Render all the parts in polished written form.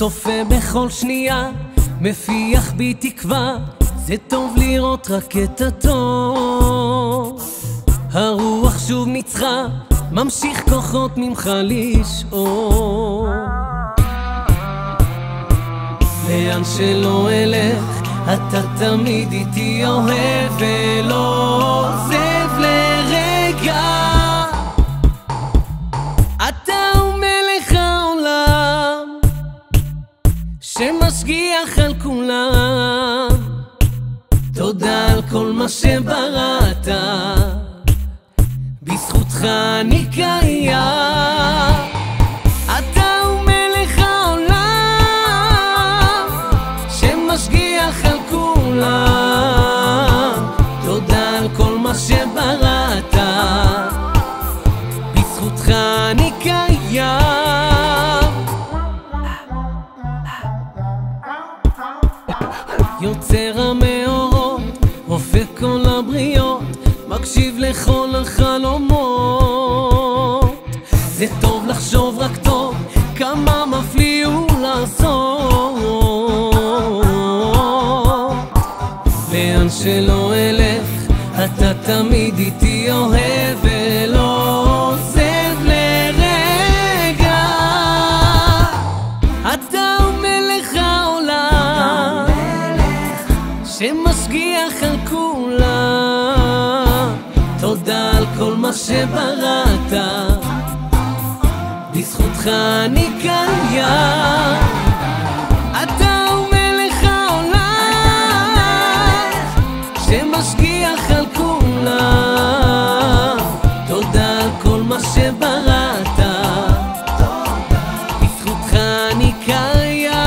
צופה בכל שנייה, מפיח בי תקווה, זה טוב לראות רק את הטוב. הרוח שוב ניצחה, ממשיך כוחות ממך לשאול. לאן שלא אלך, אתה תמיד איתי אוהב ולא עוזב לרגע. אתה הוא מלך העולם, שמשגיח על כולם. תודה על כל מה שבראת, בזכותך אני קיים. אתה הוא מלך העולם, שמשגיח על כולם. תודה על כל מה שבראת, בזכותך אני קיים. יוצר המאורות, הופך כל הבריות, מקשיב לכל החלומות. זה טוב לחשוב רק טוב, כמה מפליא הוא לעשות. לאן שלא אלך, אתה תמיד איתי אוהב ולא עוזב לרגע. אתה הוא מלך העולם, שמשגיח על כולם. תודה על כל מה שבראת, בזכותך אני קיים. אתה הוא מלך העולם, שמשגיח על כולם. תודה על כל מה שבראת, בזכותך אני קיים.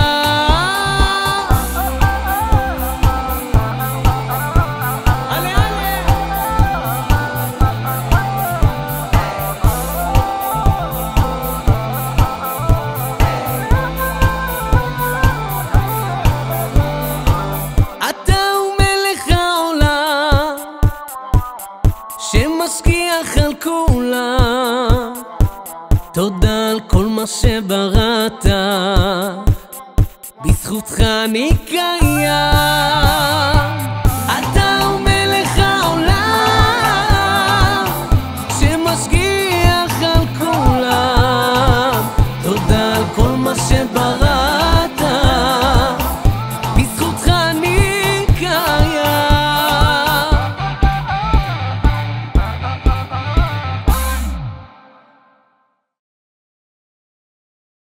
שמשגיח על כולם. תודה על כל מה שבראת, בזכותך אני קיים.